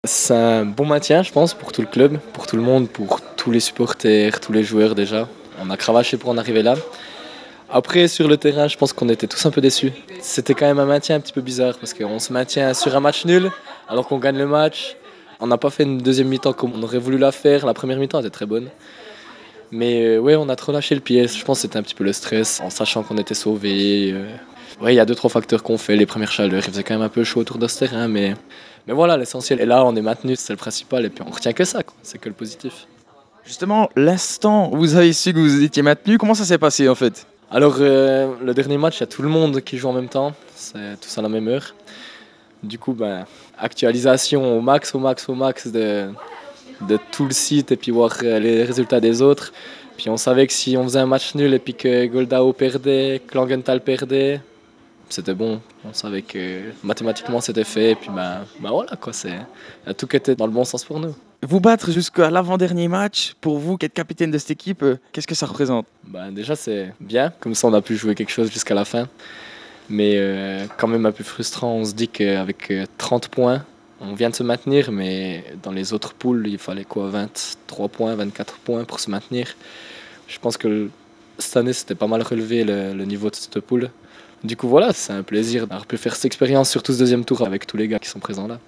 C'est un bon maintien, je pense, pour tout le club, pour tout le monde, pour tous les supporters, tous les joueurs déjà. On a cravaché pour en arriver là. Après, sur le terrain, je pense qu'on était tous un peu déçus. C'était quand même un maintien un petit peu bizarre parce qu'on se maintient sur un match nul alors qu'on gagne le match. On n'a pas fait une deuxième mi-temps comme on aurait voulu la faire. La première mi-temps était très bonne. Mais ouais, on a trop lâché le pied. Je pense que c'était un petit peu le stress en sachant qu'on était sauvés. Ouais, il y a 2-3 facteurs qu'on fait. Les premières chaleurs, il faisait quand même un peu chaud autour de ce terrain. Mais voilà, l'essentiel est là, on est maintenu, c'est le principal. Et puis on retient que ça, quoi. C'est que le positif. Justement, l'instant où vous avez su que vous étiez maintenu, comment ça s'est passé en fait? Alors, le dernier match, il y a tout le monde qui joue en même temps. C'est tous à la même heure. Du coup, ben, actualisation au max de tout le site et puis voir les résultats des autres. Puis on savait que si on faisait un match nul et puis que Goldao perdait, que Langenthal perdait, c'était bon. On savait que mathématiquement c'était fait. Et puis ben voilà, quoi, tout qui était dans le bon sens pour nous. Vous battre jusqu'à l'avant-dernier match, pour vous qui êtes capitaine de cette équipe, qu'est-ce que ça représente? Ben, déjà, c'est bien. Comme ça, on a pu jouer quelque chose jusqu'à la fin. Mais quand même un peu frustrant, on se dit qu'avec 30 points, on vient de se maintenir, mais dans les autres poules, il fallait quoi, 23 points, 24 points pour se maintenir. Je pense que cette année, c'était pas mal relevé le niveau de cette poule. Du coup, voilà, c'est un plaisir d'avoir pu faire cette expérience, surtout ce deuxième tour avec tous les gars qui sont présents là.